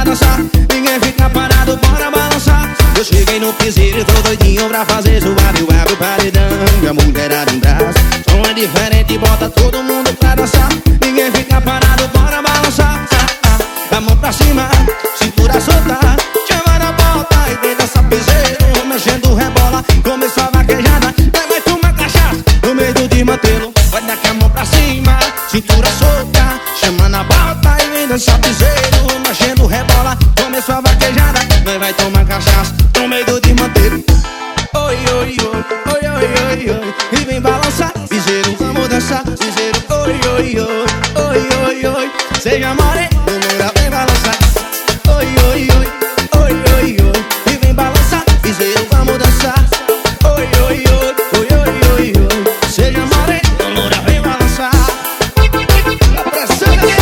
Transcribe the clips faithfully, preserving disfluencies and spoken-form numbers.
dançar. Ninguém fica parado, bora balançar. Eu cheguei no piseiro, tô doidinho pra fazer zoado. Eu abro o paredão e a mulherada em braço. Som é diferente, bota todo mundo pra dançar. Ninguém fica parado, bora balançar. Ah, ah, a mão pra cima, cintura solta. Chama na bota e vem dançar piseiro. Mexendo rebola, começou a vaquejada. Vai mais tomar cachaça no meio do desmantelo. Vai dar com a mão pra cima, cintura solta. Chama na bota e vem dançar piseiro. Mexendo rebola, começou a vaquejada. Nós vai tomar cachaça no meio do desmantelo. Oi, oi, oi, oi, oi, oi, oi. E vem balançar, piseiro, vamos dançar. Piseiro, oi, oi, oi, oi, oi, oi. Seja morena, número, vem balançar. Oi, oi, oi, oi, oi, oi. E vem balançar, piseiro, vamos dançar. Oi, oi, oi, oi, oi, oi, oi. Seja morena, número, vem balançar. A pressão é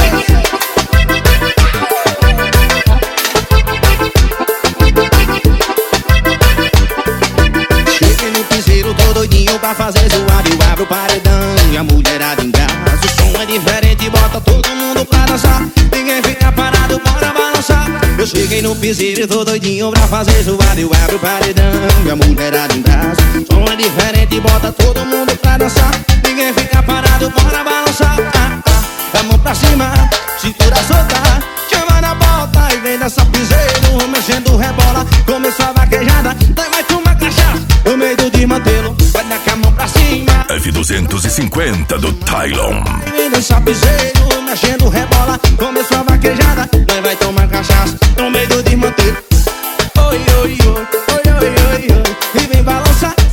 tô doidinho pra fazer zoado. Eu abro o paredão e a mulherada em braço. O som é diferente, bota todo mundo pra dançar. Ninguém fica parado, bora balançar. Eu cheguei no piseiro, tô doidinho pra fazer zoado. Eu abro o paredão e a mulherada em braço. O som é diferente, bota todo mundo pra dançar. Ninguém fica parado, bora balançar. Ah, ah, a mão pra cima, cintura solta. Chama na bota e vem dançar piseiro. Mexendo rebola, começou a vaquejada. Nós vai tomar cachaça no meio do desmantelo. Vai dar com a mão pra cima. F duzentos e cinquenta do Tylon. Vem dançar piseiro, mexendo rebola. Começou a vaquejada. Nós vai tomar cachaça no meio do desmantelo. Oi, oi, oi, oi, oi, oi, oi. E vem balançar.